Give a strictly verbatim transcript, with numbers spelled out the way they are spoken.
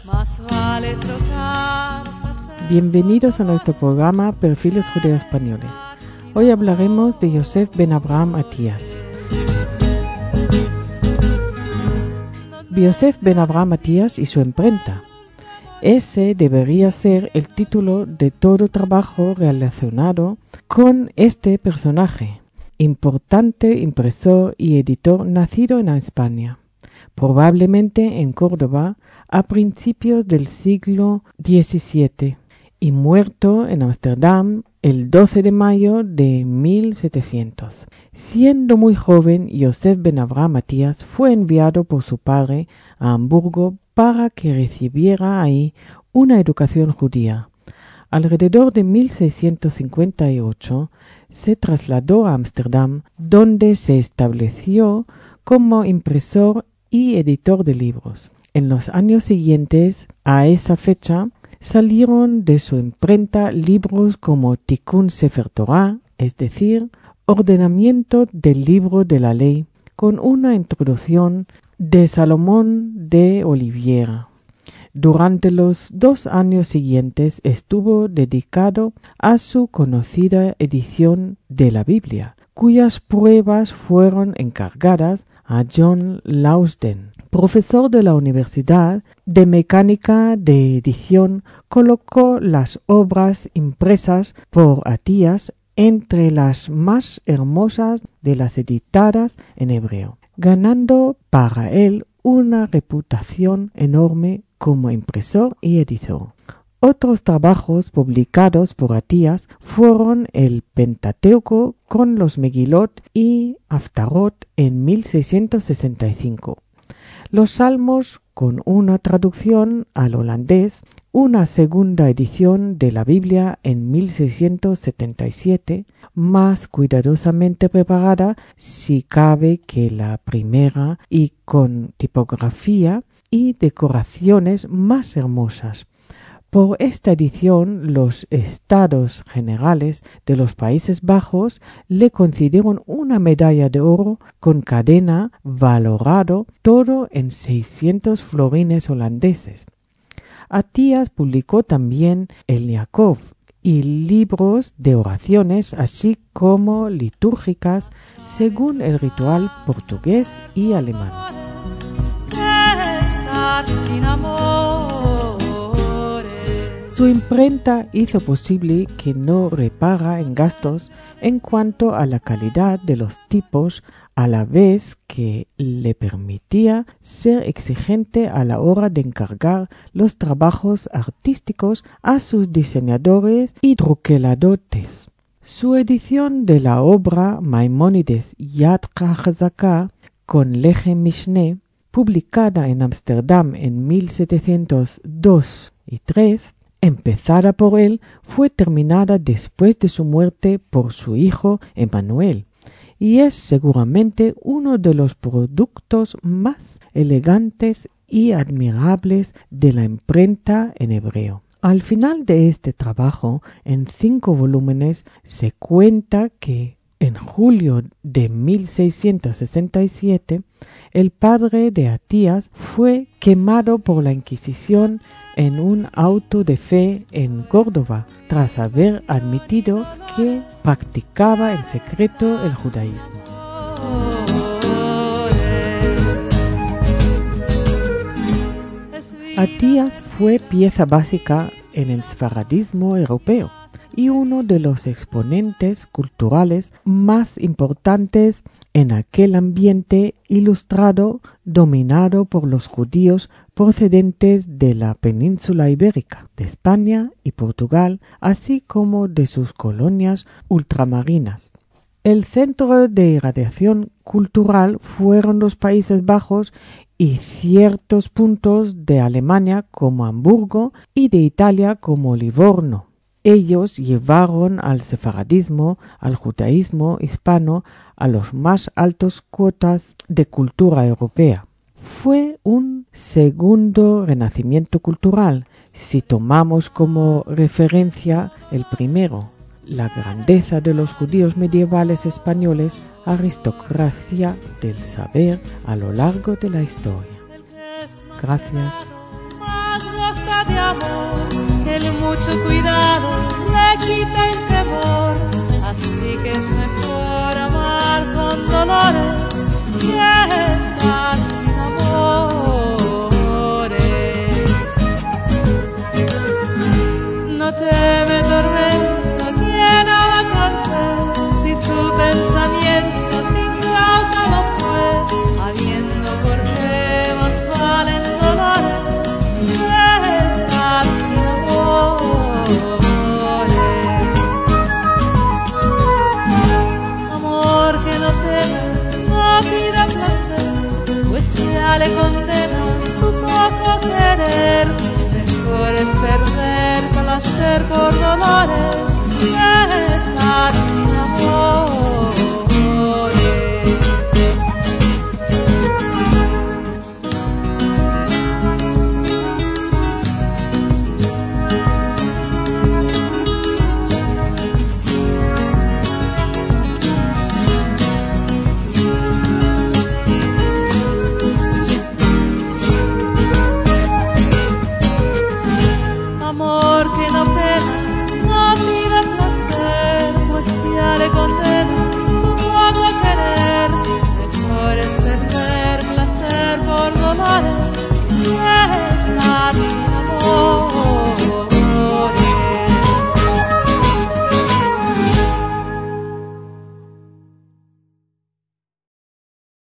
Bienvenidos a nuestro programa Perfiles Judeo-Españoles. Hoy hablaremos de Yosef ben Abraham Atiyas. Yosef ben Abraham Atiyas y su imprenta. Ese debería ser el título de todo trabajo relacionado con este personaje, importante impresor y editor nacido en España, probablemente en Córdoba a principios del siglo diecisiete y muerto en Ámsterdam el doce de mayo de mil setecientos. Siendo muy joven, Yosef ben Abraham Atiyas fue enviado por su padre a Hamburgo para que recibiera ahí una educación judía. Alrededor de mil seiscientos cincuenta y ocho se trasladó a Ámsterdam, donde se estableció como impresor y editor de libros. En los años siguientes a esa fecha salieron de su imprenta libros como Tikkun Sefer Torah, es decir, ordenamiento del libro de la ley, con una introducción de Salomón de Oliveira. Durante los dos años siguientes estuvo dedicado a su conocida edición de la Biblia, cuyas pruebas fueron encargadas a John Lausden. Profesor de la Universidad de Mecánica de Edición, colocó las obras impresas por Atiyas entre las más hermosas de las editadas en hebreo, ganando para él una reputación enorme como impresor y editor. Otros trabajos publicados por Atiyas fueron el Pentateuco con los Megilot y Haftarot en mil seiscientos sesenta y cinco, los Salmos con una traducción al holandés, una segunda edición de la Biblia en mil seiscientos setenta y siete, más cuidadosamente preparada si cabe que la primera y con tipografía y decoraciones más hermosas. Por esta edición, los Estados Generales de los Países Bajos le concedieron una medalla de oro con cadena, valorado todo en seiscientos florines holandeses. Atiyas publicó también el Yaakov y libros de oraciones, así como litúrgicas, según el ritual portugués y alemán. Su imprenta hizo posible que no repara en gastos en cuanto a la calidad de los tipos, a la vez que le permitía ser exigente a la hora de encargar los trabajos artísticos a sus diseñadores y truqueladotes. Su edición de la obra Maimónides Yad HaChazaka con Lechem Mishneh, publicada en Ámsterdam en mil setecientos dos y tres, empezada por él, fue terminada después de su muerte por su hijo Emmanuel, y es seguramente uno de los productos más elegantes y admirables de la imprenta en hebreo. Al final de este trabajo, en cinco volúmenes, se cuenta que en julio de mil seiscientos sesenta y siete, el padre de Atiyas fue quemado por la Inquisición en un auto de fe en Córdoba, tras haber admitido que practicaba en secreto el judaísmo. Atiyas fue pieza básica en el sfaradismo europeo y uno de los exponentes culturales más importantes en aquel ambiente ilustrado dominado por los judíos procedentes de la península ibérica, de España y Portugal, así como de sus colonias ultramarinas. El centro de irradiación cultural fueron los Países Bajos y ciertos puntos de Alemania como Hamburgo y de Italia como Livorno. Ellos llevaron al sefaradismo, al judaísmo hispano, a los más altos cuotas de cultura europea. Fue un segundo renacimiento cultural, si tomamos como referencia el primero, la grandeza de los judíos medievales españoles, aristocracia del saber a lo largo de la historia. Gracias. amor, el mucho cuidado le quita el temor, así que es mejor amar con dolores que